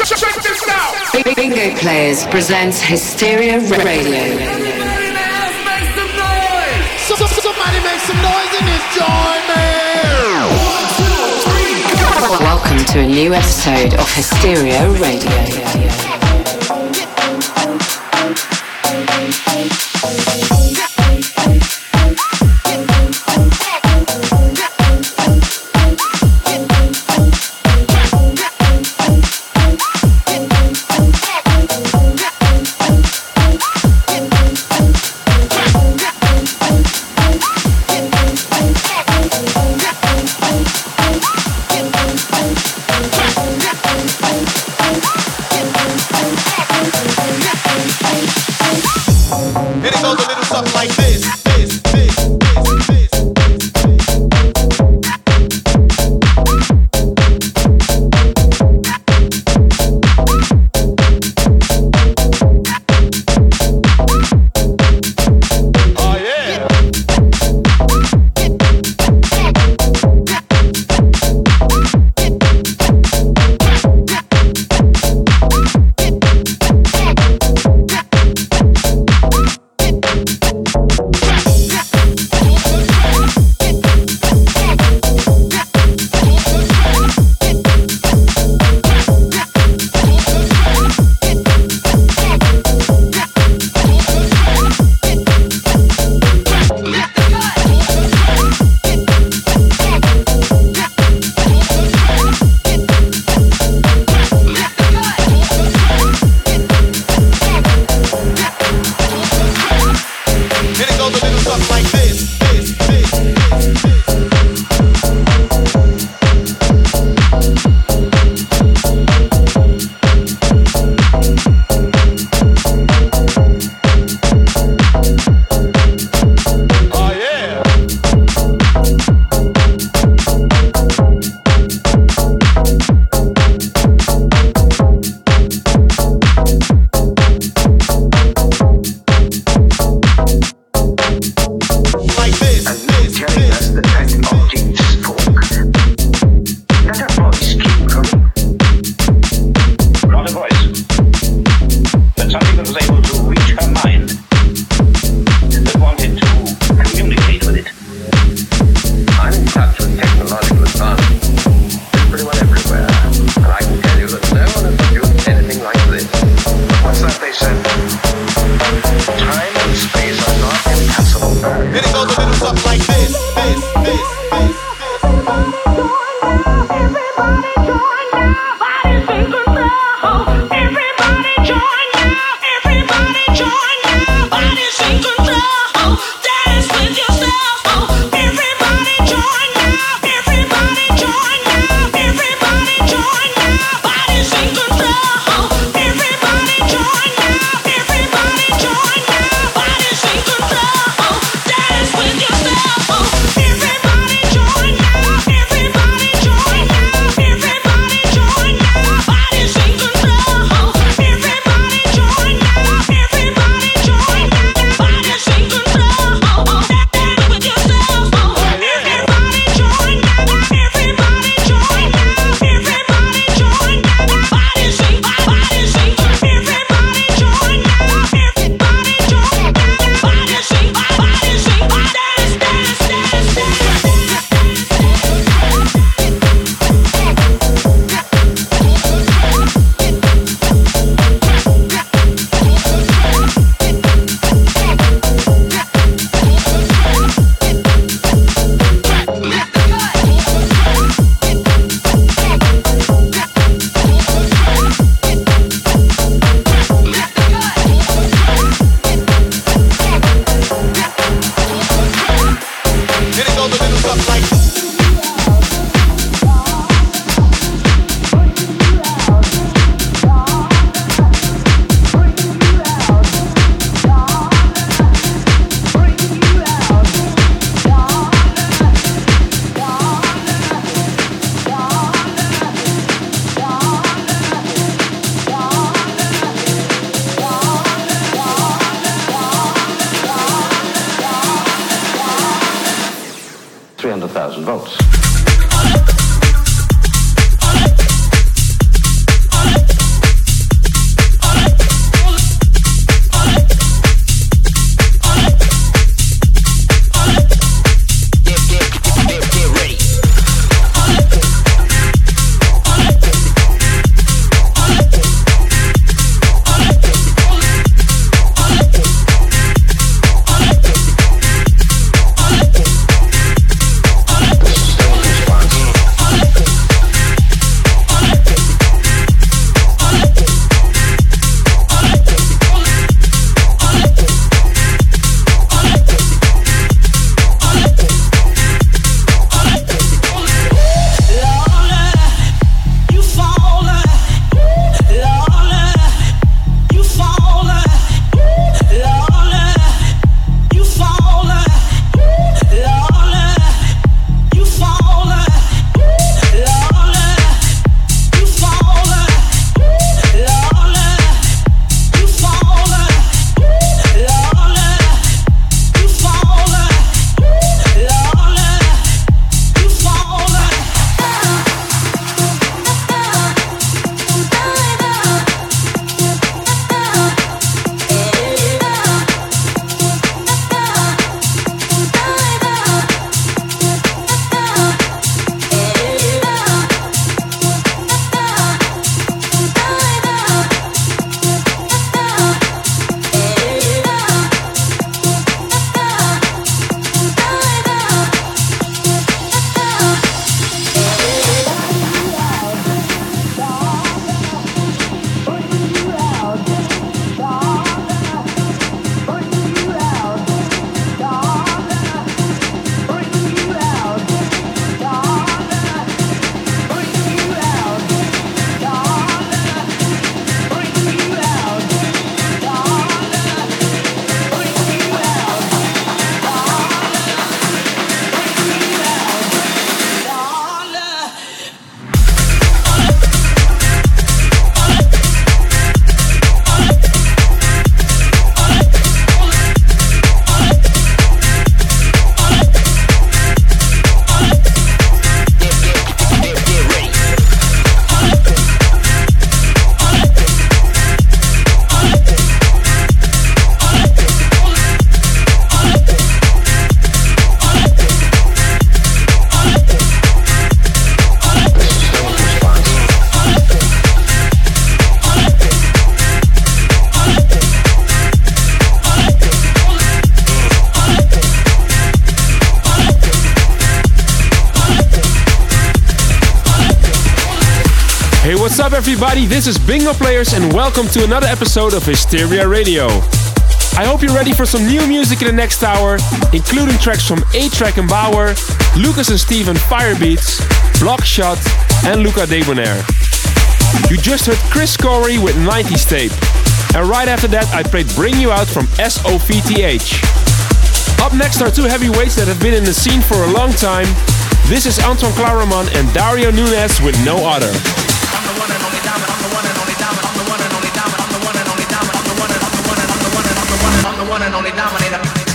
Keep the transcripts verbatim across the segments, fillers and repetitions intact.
Bingo Players presents Hysteria Radio. Somebody make some noise in this joint, man! One, two, three, go! Welcome to a new episode of Hysteria Radio. Everybody join now, everybody join now, everybody Hey, what's up everybody? This is Bingo Players and welcome to another episode of Hysteria Radio. I hope you're ready for some new music in the next hour, including tracks from A-Track and Bauer, Lucas and Steven Firebeats, Blockshot and Luca Debonair. You just heard Chris Corey with nineties Tape. And right after that I played Bring You Out from S O V T H. Up next are two heavyweights that have been in the scene for a long time. This is Anton Claraman and Dario Nunes with No Other. I'm the one and only dominator.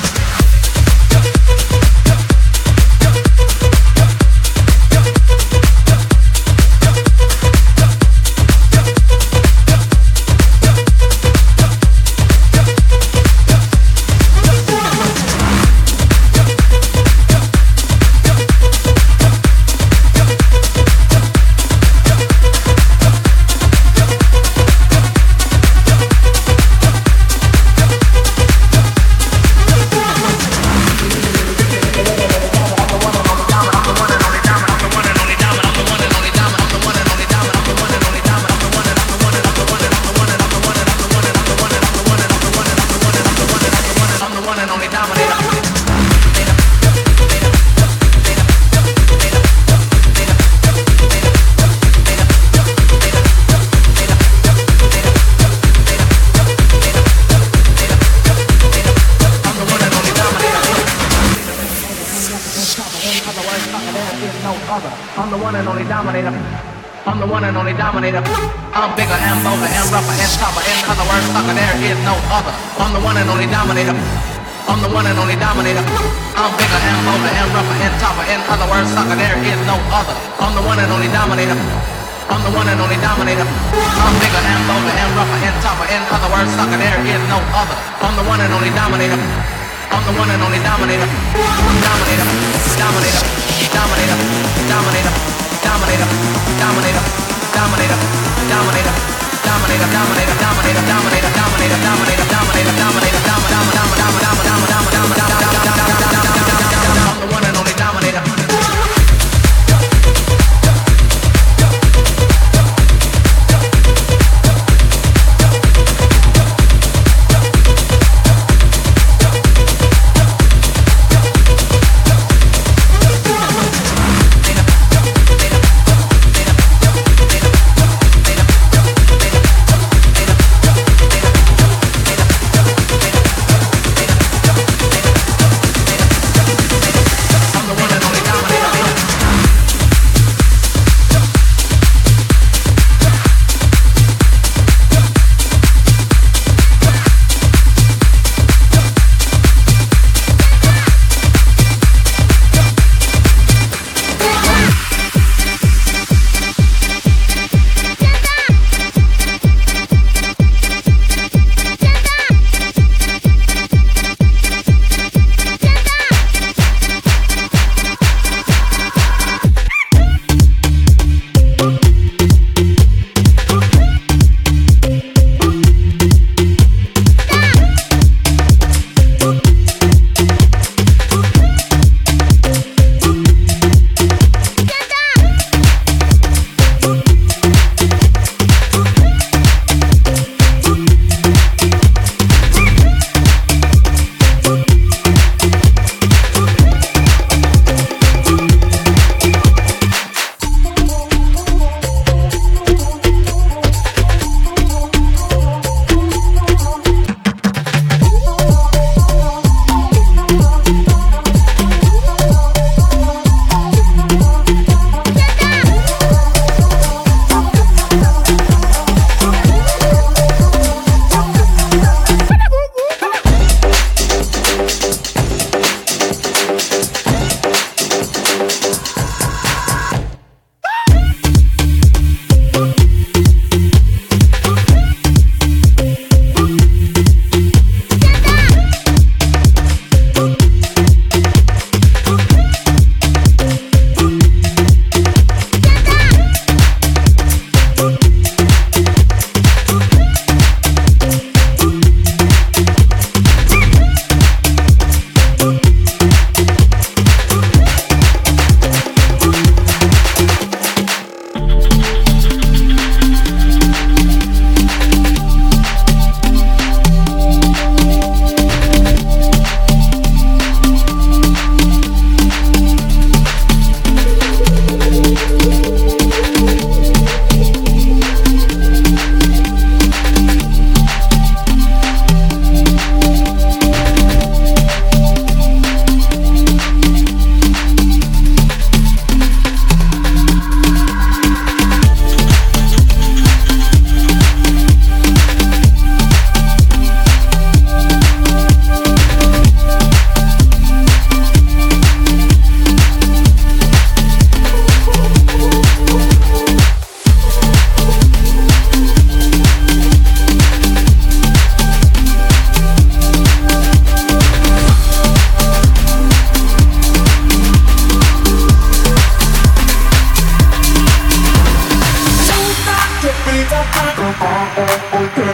I'm bigger and bolder and rougher and tougher. In other words, sucker, there is no other. I'm the one and only dominator. I'm the one and only dominator. I'm bigger and bolder and rougher and tougher. In other words, sucker, there is no other. I'm the one and only dominator. I'm the one and only dominator. I'm bigger and bolder and rougher and tougher. In other words, sucker, there is no other. I'm the one and only dominator. I'm the one and only dominator. Dominator, dominator, dominator, dominator, dominator, dominator. Dominator, dominator, dominator, dominator, dominator, dominator, dominator, dominator, dominator, dominator, dominator, I'm the one and only dominator.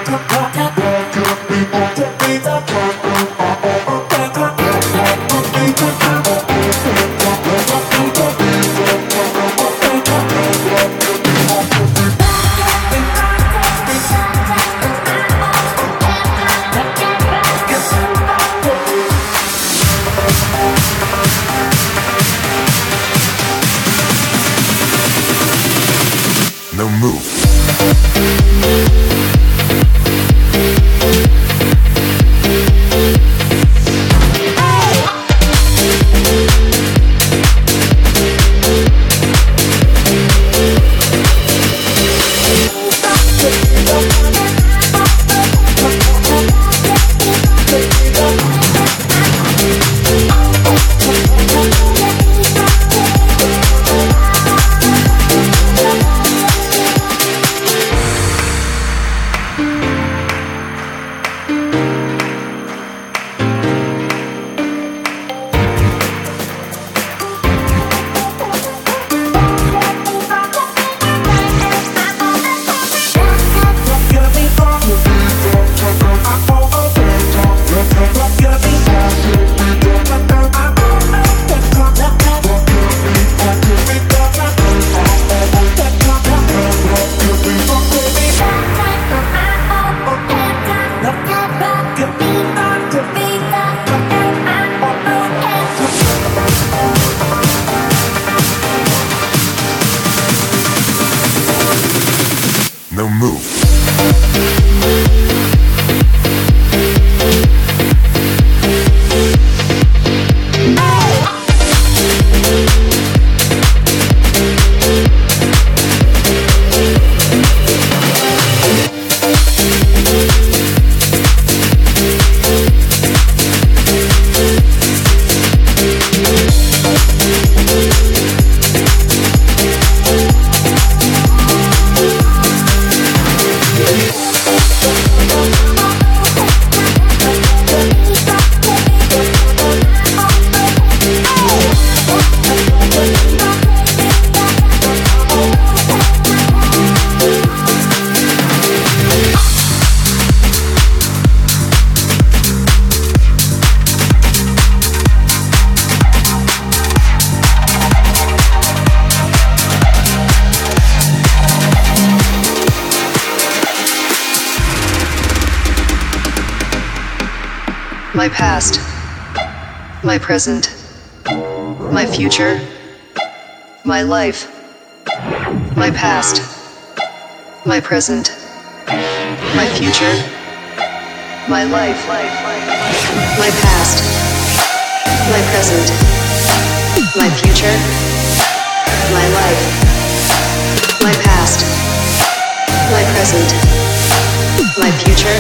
My past, my present, my future, my life. My past, my present, my future, my life. My past, my present, my future, my life. My past, my present, my future,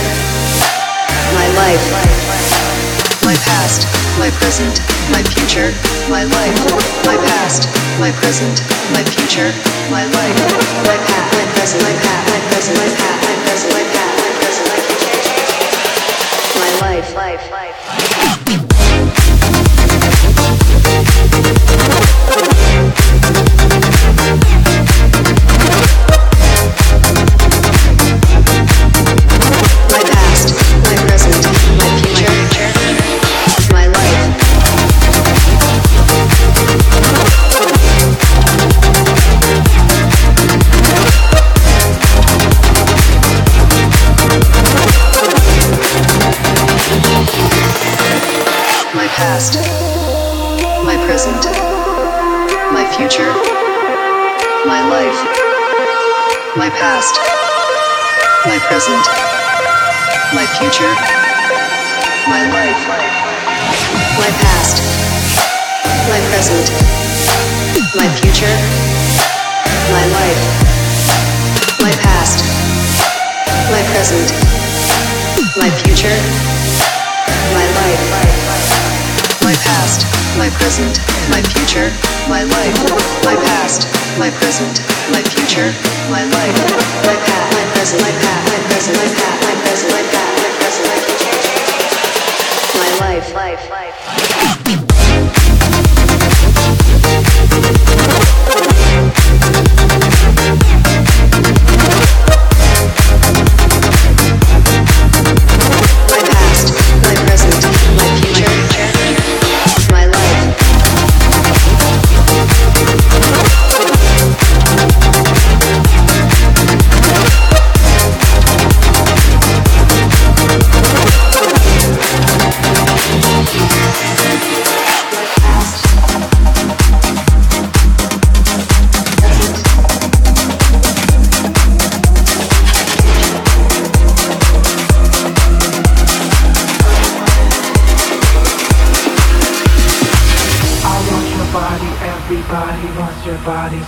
my life. My past, my present, my future, my life. My past, my present, my future, my life. My past, my present, my past, my present, my past, my present, my past, my present, my future. My life, life, life. My past, my present, my future, my life. My past, my present, my future, my life. My past, my present, my future, my life. My past, my present, my future, my life. My past, my present, my future, my life. My past, my present, my future, my life. My past, my present, my future, my life. My past, my present, my past, my present, my past, my present, my past, my present, my future. My life, life, life.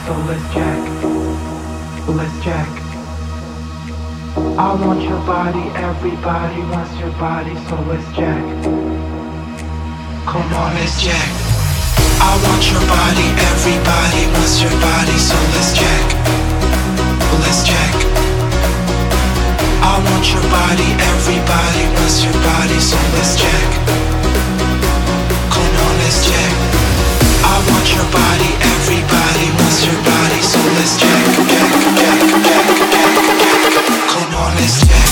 so let's jack. Let's jack. I want your body, everybody wants your body, so let's jack. Come on, let's jack. I want your body, everybody wants your body, so let's jack. Let's jack. I want your body, everybody wants your body, so let's jack. Come on, let's jack. I want your body, everybody wants your body, so let's jack, jack, jack, jack, jack, jack. Come on, let's jack.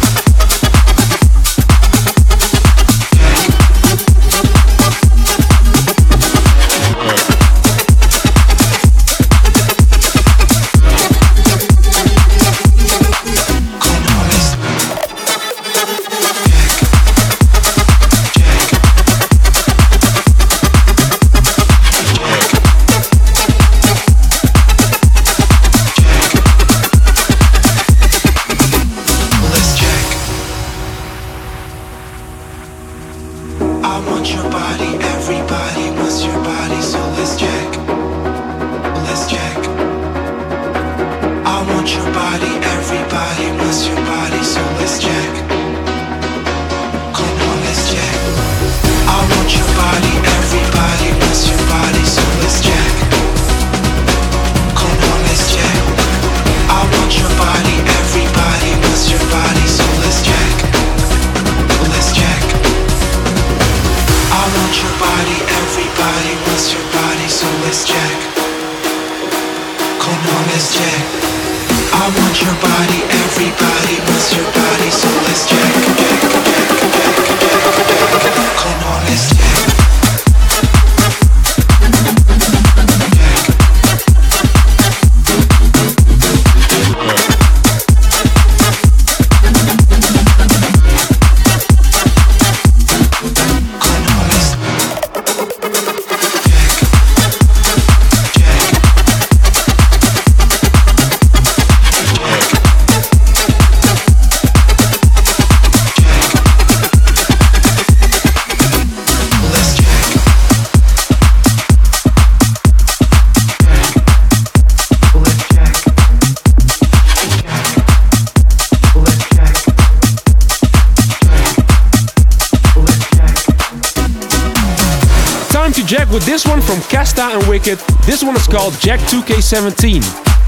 With this one from Casta and Wicked, this one is called Jack two K seventeen.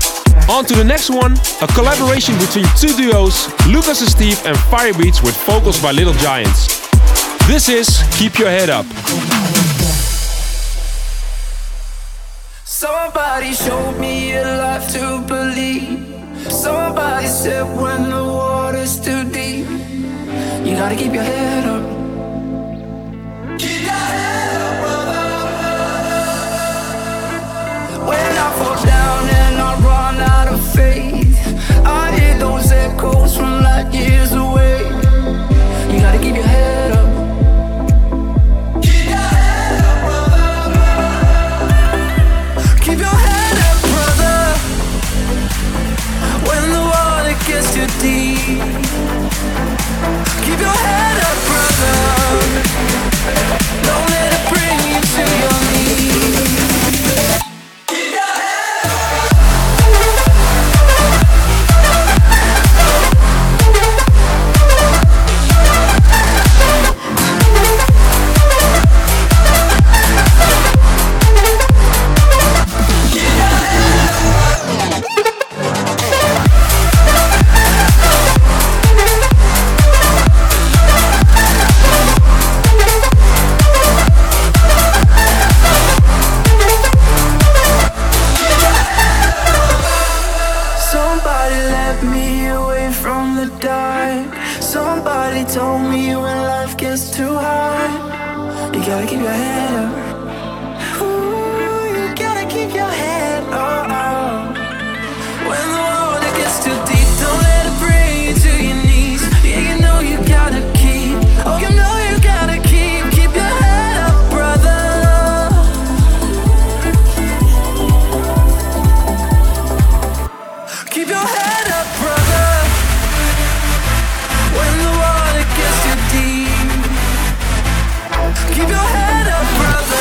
On to the next one, a collaboration between two duos, Lucas and Steve and Firebeats with vocals by Little Giants. This is Keep Your Head Up. Somebody showed me a life to believe. Somebody said when the water's too deep, you gotta keep your head up. Keep your head up, brother. When I fall down and I run out of faith, I hear those echoes from light years away. You gotta keep your head up. Keep your head up, brother. Keep your head up, brother. When the water gets too deep, keep your head up, brother. Don't let it bring you to your knees. Keep your head up, brother.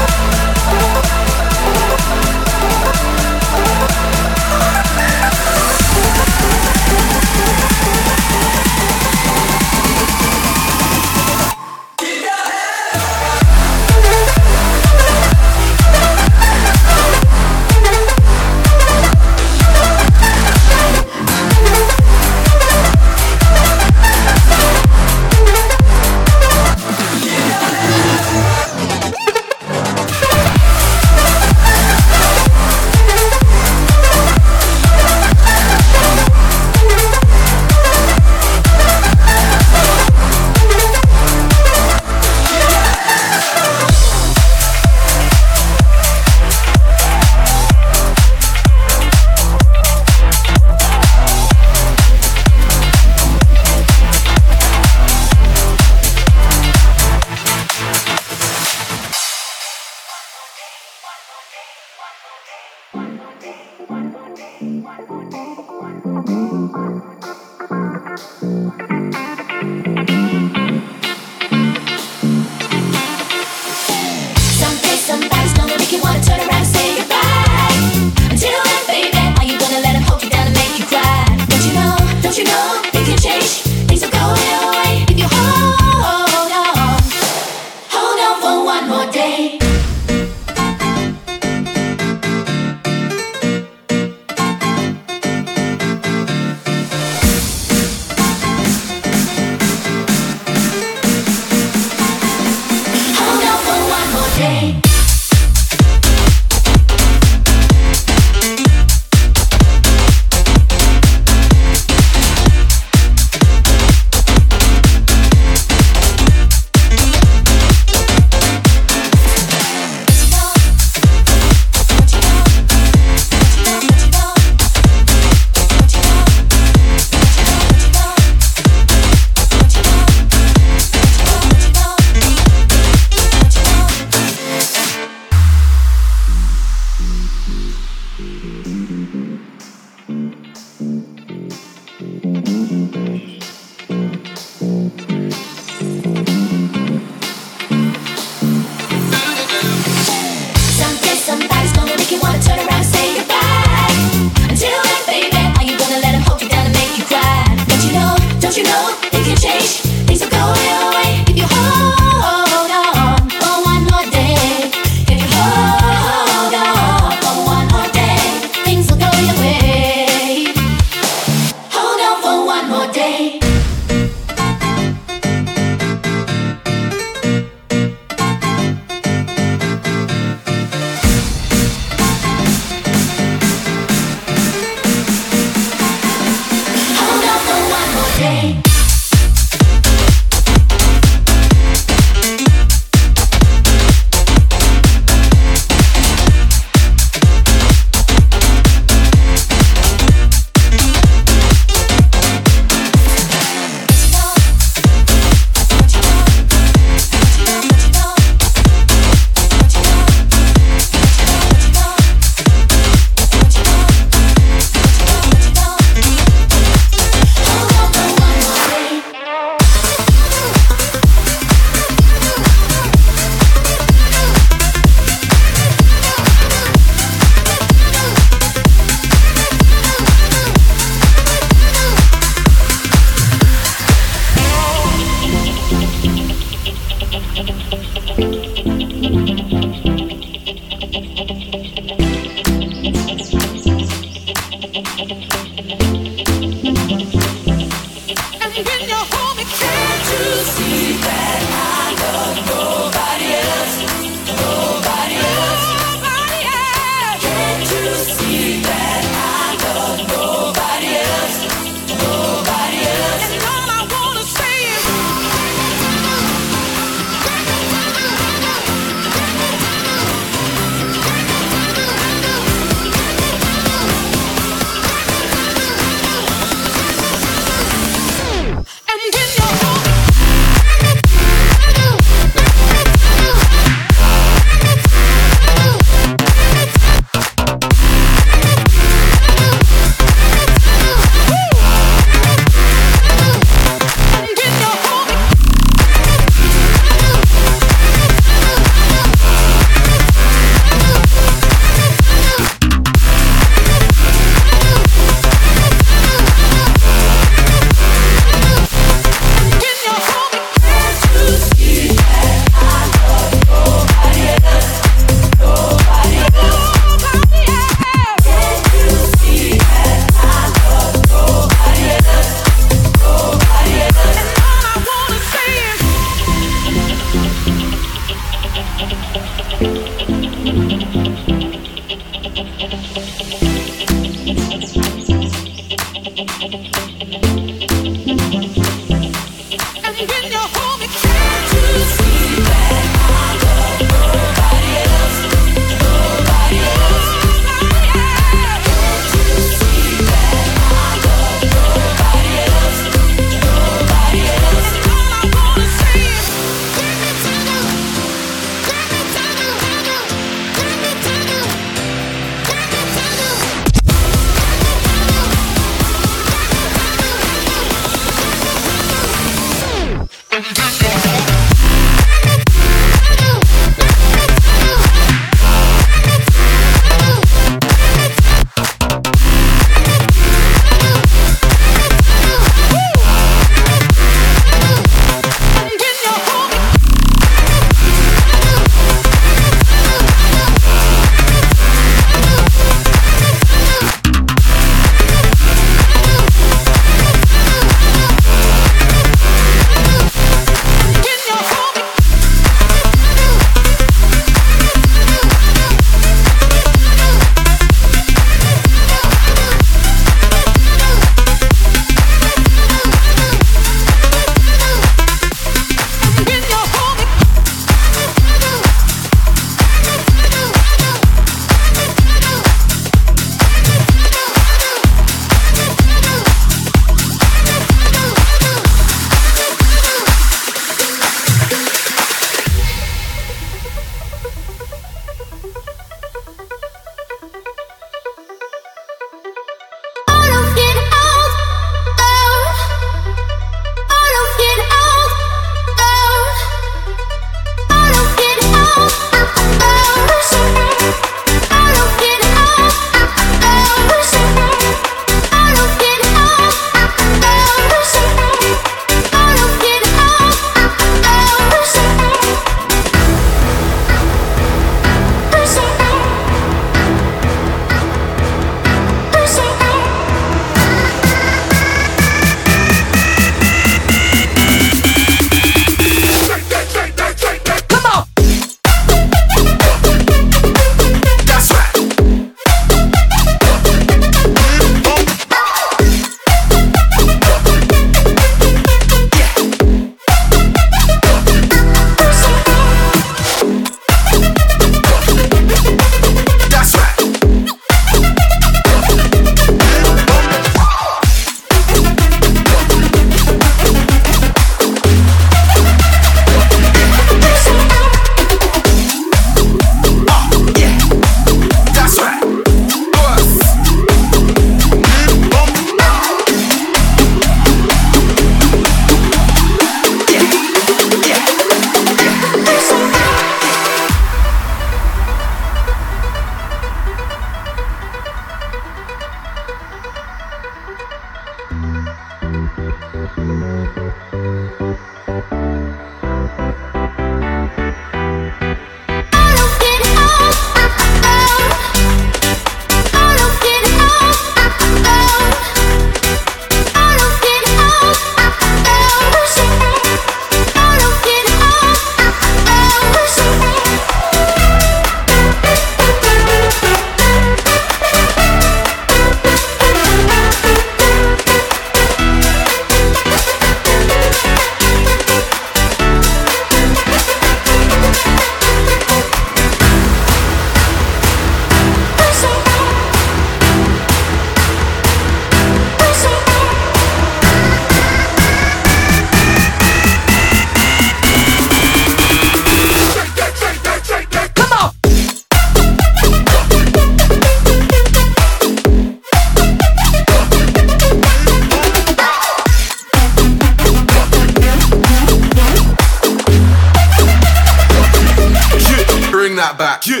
right back. Yeah.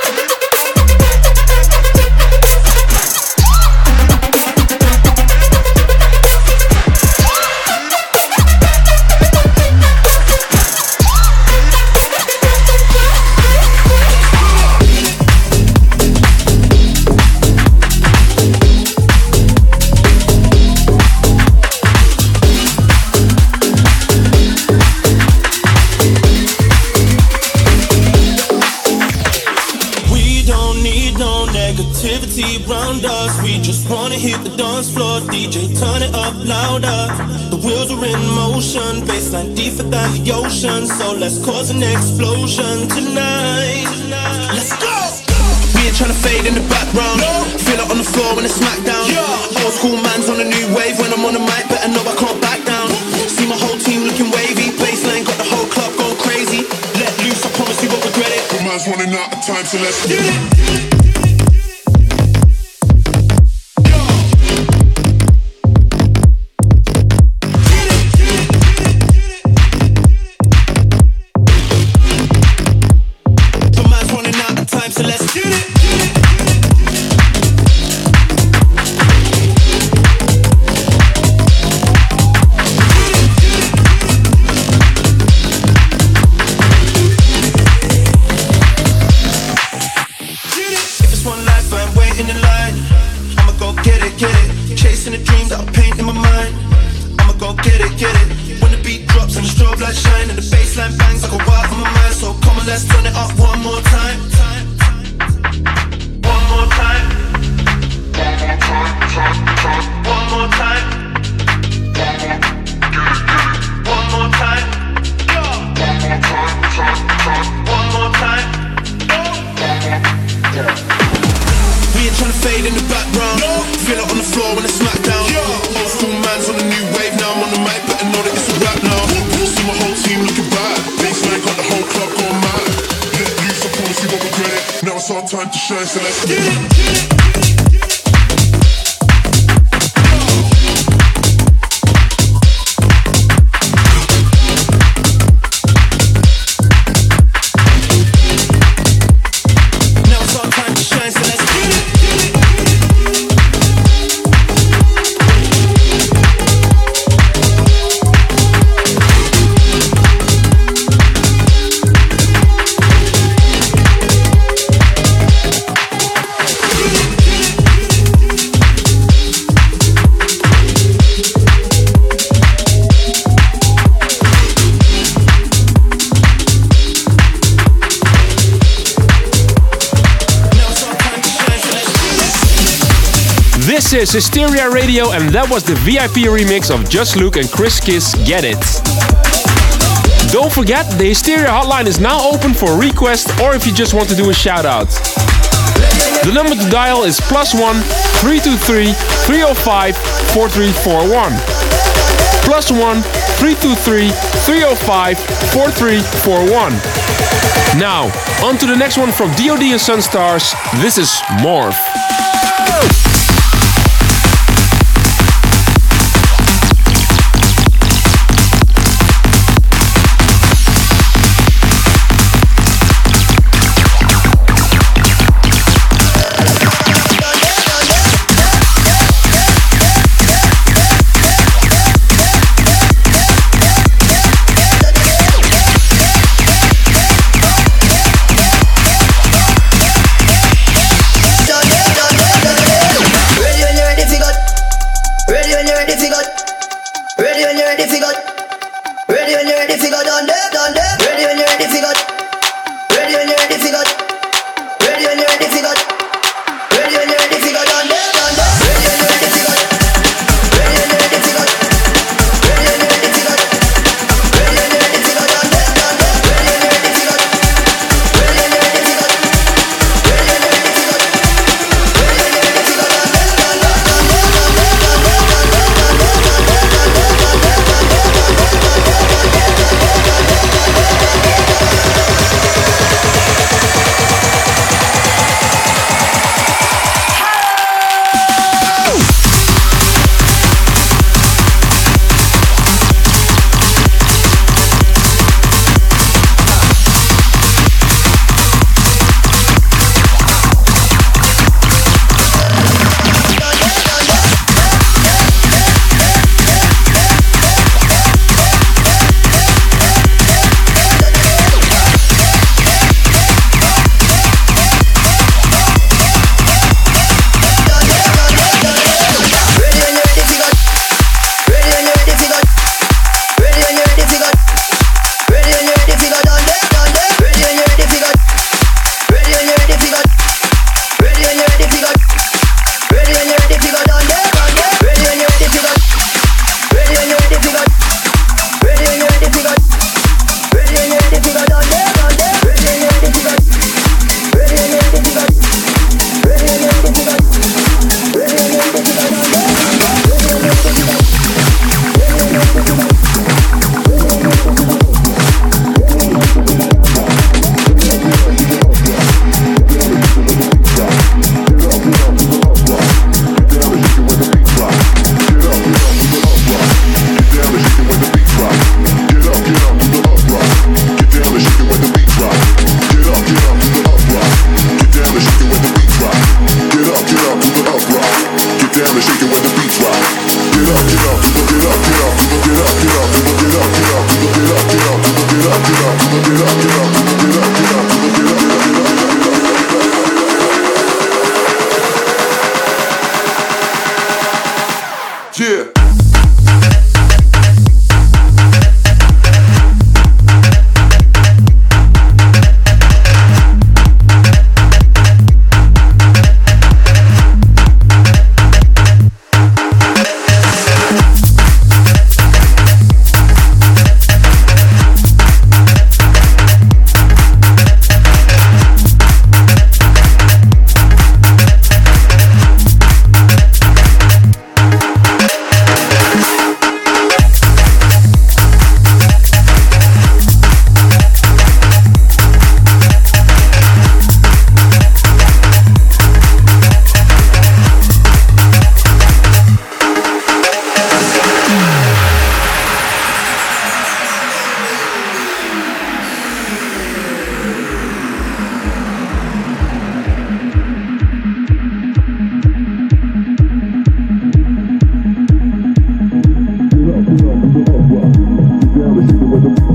Around us, we just wanna hit the dance floor. D J, turn it up louder. The wheels are in motion, bassline deeper than the ocean. So let's cause an explosion tonight. Let's go. We ain't tryna fade in the background. No. Feel it on the floor when it's smackdown. Yeah. Old school man's on a new wave. When I'm on the mic, better know I can't back down. See my whole team looking wavy. Bassline got the whole club going crazy. Let loose, I promise you won't regret it. The man's running out of time, so let's get it. Time to shine, so let's get it, get it. This is Hysteria Radio, and that was the V I P remix of Just Luke and Chris Kiss, Get It. Don't forget, the Hysteria hotline is now open for requests or if you just want to do a shout out. The number to dial is plus one three two three three oh five four three four one. Plus one three two three three oh five four three four one. Now, on to the next one from D O D and Sunstars. This is Morph. Yeah.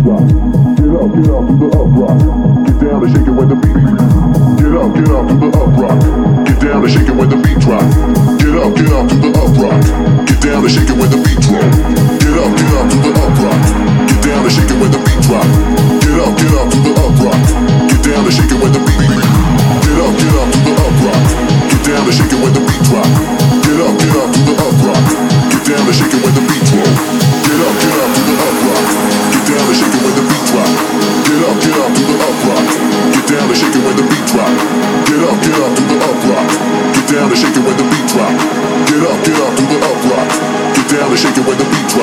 rock. Get up, get up to the up rock. Get down and shake it when the beat. Get up, get up to the up rock. Get down and shake it when the beat drop. Get up, get up to the up rock. Get down and shake it when the beat drop. Get up, get up to the up rock. Get down and shake it when the beat drop. Get up, get up to the up rock. Get down and shake it when the beat. Get up, get up to the up rock. Get down and shake it when the beat drop. Get up, get up to the up rock. Get down and shake it when the beat drop. Get up, get up to the up rock. Get down and shake it when the beat drop. Get up, get up to the up rock. Get down and shake it when the beat drop. Get up, get up to the up rock. Get down and shake it when the beat drop. Get up, get up to the up rock. Get down and shake it when the beat drop.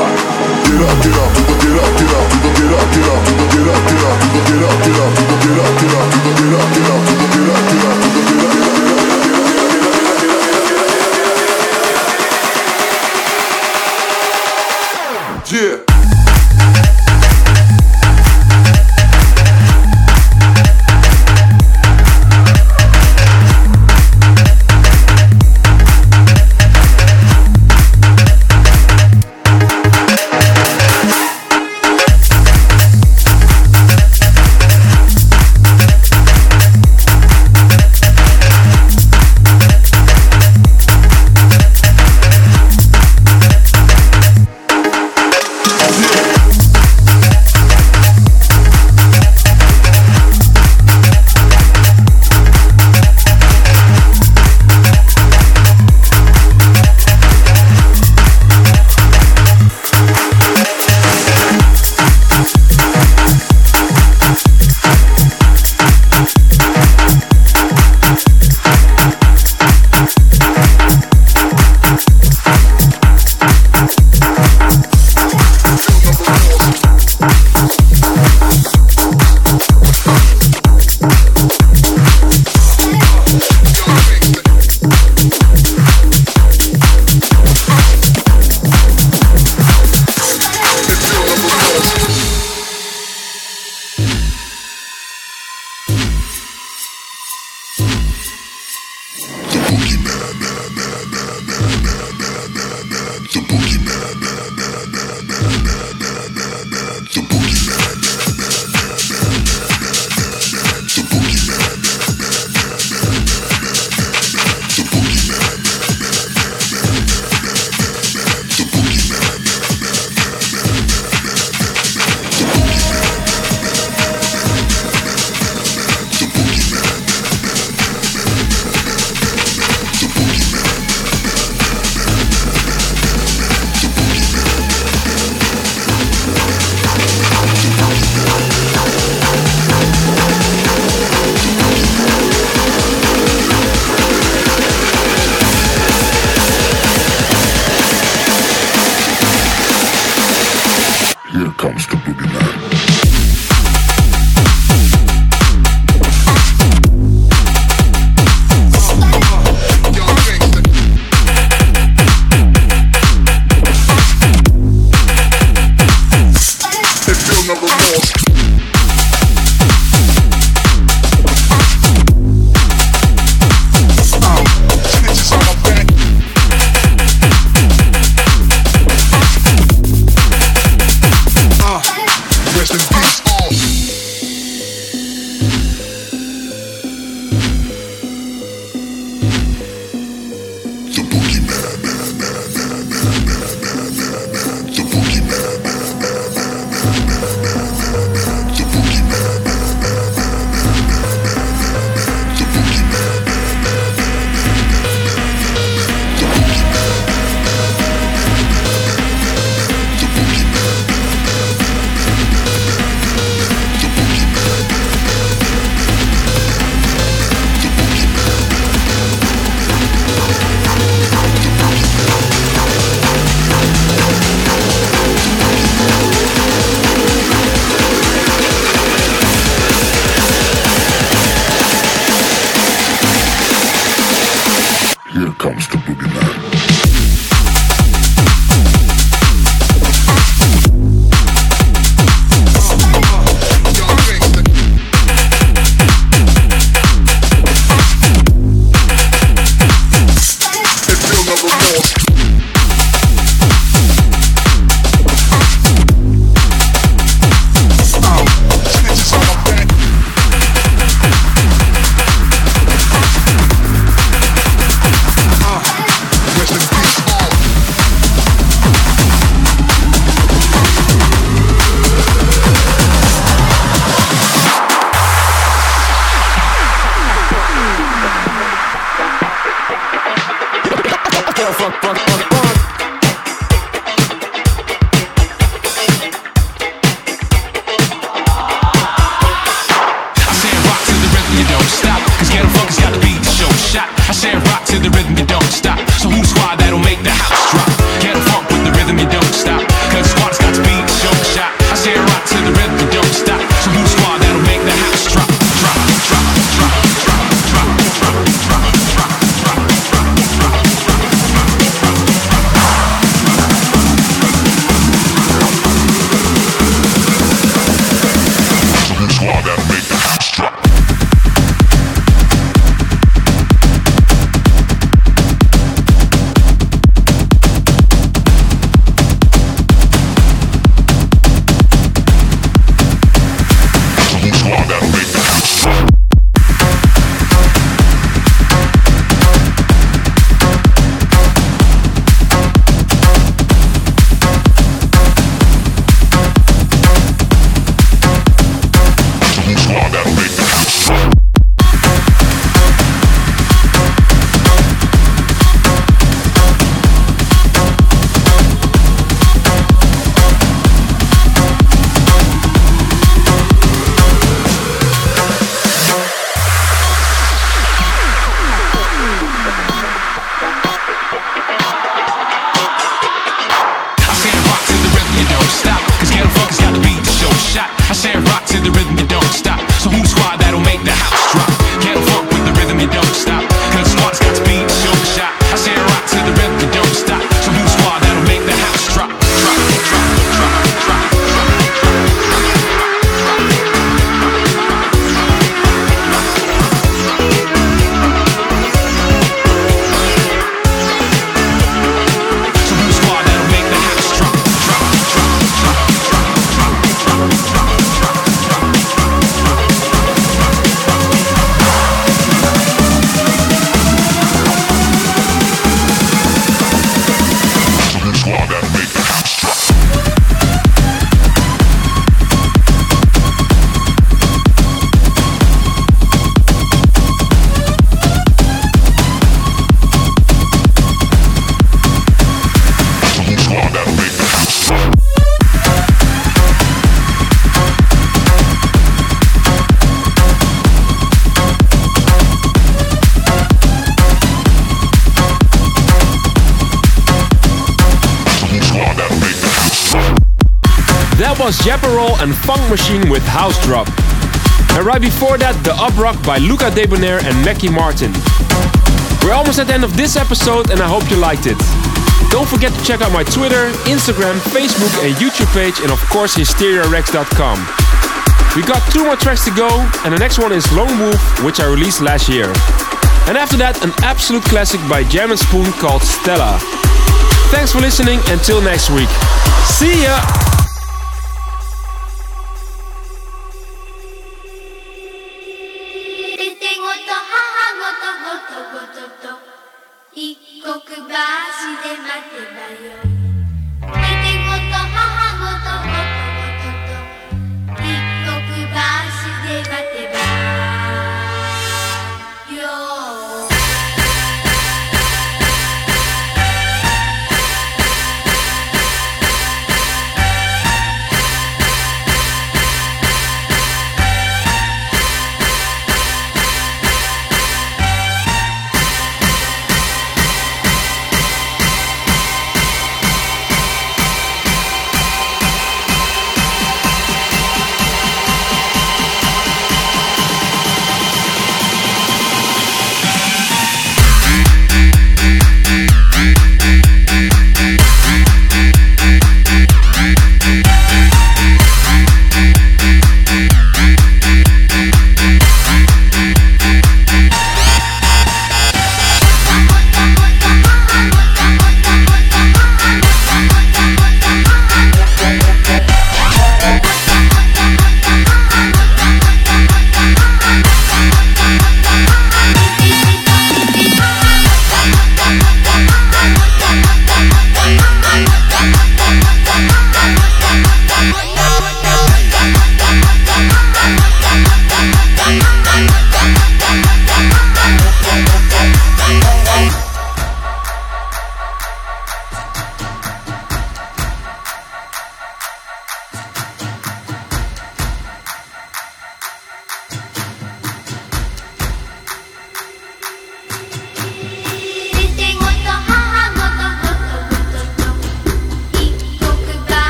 was Japperol and Funk Machine with House Drop. And right before that, The Up Rock by Luca Debonair and Mackie Martin. We're almost at the end of this episode and I hope you liked it. Don't forget to check out my Twitter, Instagram, Facebook and YouTube page, and of course hysteria rex dot com. We got two more tracks to go, and the next one is Lone Wolf, which I released last year. And after that, an absolute classic by Jam and Spoon called Stella. Thanks for listening, until next week. See ya!